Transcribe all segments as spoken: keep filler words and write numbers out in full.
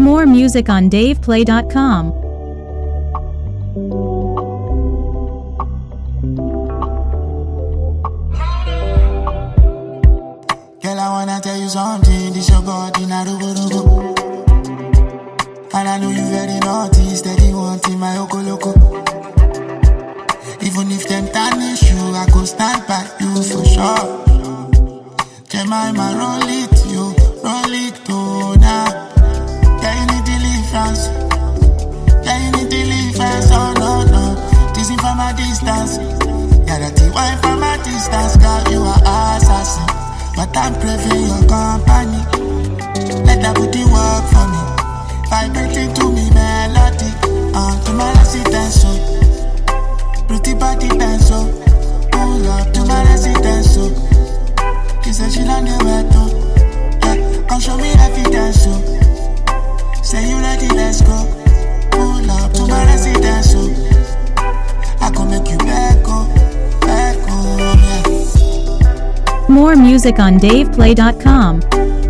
More music on dave play dot com. Girl, I wanna tell you something. This your body, na rugo rugo. And I know you very naughty, steady wanting my oko loco. Even if them tarnish you, I go stand by you for sure. Jemima, roll it, you roll it, oh now. Yeah, you need deliverance. Yeah, you need deliverance, oh no no. This is from a distance. Yeah, that the wine from a distance, girl, you are assassin. But I'm craving your company. Let that booty work for me. Vibrating to me melody. Uh, to my residence, so pretty body dance, so pull up to my residence, so she said she don't know where to. Yeah, come show me evidence, so say you ready, let's go. Pull up to my residence, so I can make you back, oh, back, oh, yeah. More music on dave play dot com.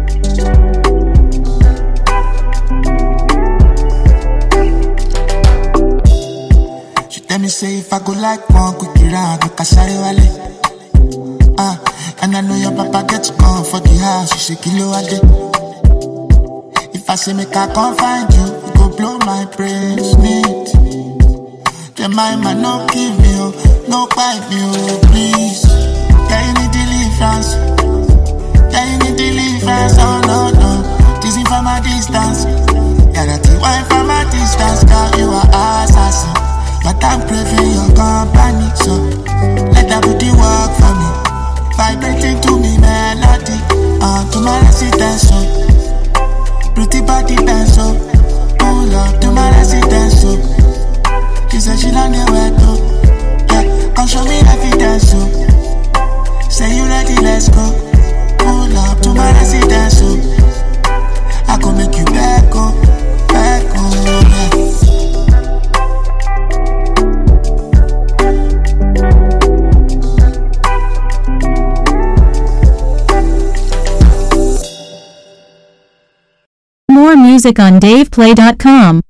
She tell me say if I go like one quick round, make a shari wale. Ah, and I know your papa gets gone for the house, she say kilo a day. If I say make I come find you, you go blow my brains, neat. The mind man no give me, oh, no bite me, oh, please. Yeah, you need deliverance. Yeah, you need deliverance, oh no, no. This is from a distance. Yeah, that the wine from a distance, girl, you are assassin. But I'm craving your company, so let that booty work for me. Vibrating to me melody, uh, to my residence, so pretty body dance, so pull up to my residence, so she said she don't know where to. Yeah, come show me evidence, so say you ready, let's go. Pull up to my residence, so I can make you back, oh, back, oh, yeah. More music on dave play dot com.